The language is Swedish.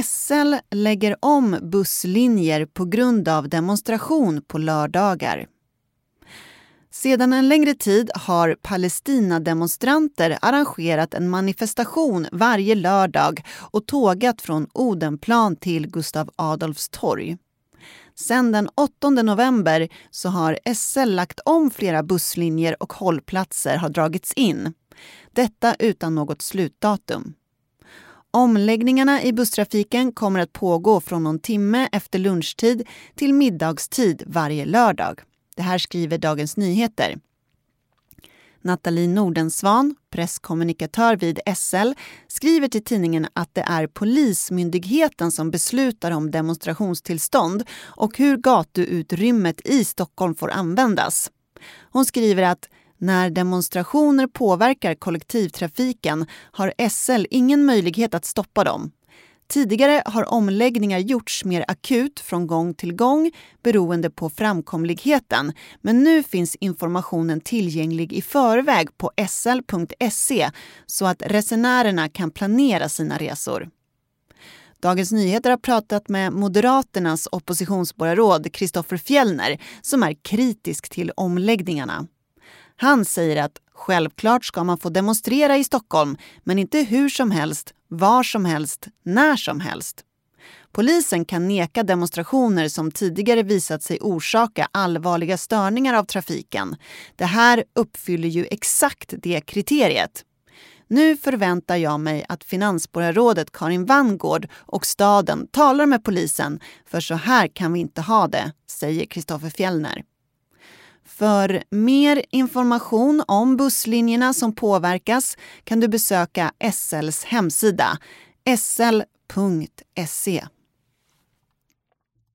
SL lägger om busslinjer på grund av demonstration på lördagar. Sedan en längre tid har Palestina-demonstranter arrangerat en manifestation varje lördag och tågat från Odenplan till Gustav Adolfs torg. Sedan den 8 november så har SL lagt om flera busslinjer och hållplatser har dragits in. Detta utan något slutdatum. Omläggningarna i busstrafiken kommer att pågå från någon timme efter lunchtid till middagstid varje lördag. Det här skriver Dagens Nyheter. Nathalie Nordensvan, presskommunikatör vid SL, skriver till tidningen att det är polismyndigheten som beslutar om demonstrationstillstånd och hur gatuutrymmet i Stockholm får användas. Hon skriver att när demonstrationer påverkar kollektivtrafiken har SL ingen möjlighet att stoppa dem. Tidigare har omläggningar gjorts mer akut från gång till gång beroende på framkomligheten, men nu finns informationen tillgänglig i förväg på sl.se så att resenärerna kan planera sina resor. Dagens Nyheter har pratat med Moderaternas oppositionsborgarråd Christopher Fjellner som är kritisk till omläggningarna. Han säger att självklart ska man få demonstrera i Stockholm, men inte hur som helst, var som helst, när som helst. Polisen kan neka demonstrationer som tidigare visat sig orsaka allvarliga störningar av trafiken. Det här uppfyller ju exakt det kriteriet. Nu förväntar jag mig att finansborgarrådet Karin Vangård och staden talar med polisen, för så här kan vi inte ha det, säger Christopher Fjellner. För mer information om busslinjerna som påverkas kan du besöka SLs hemsida sl.se.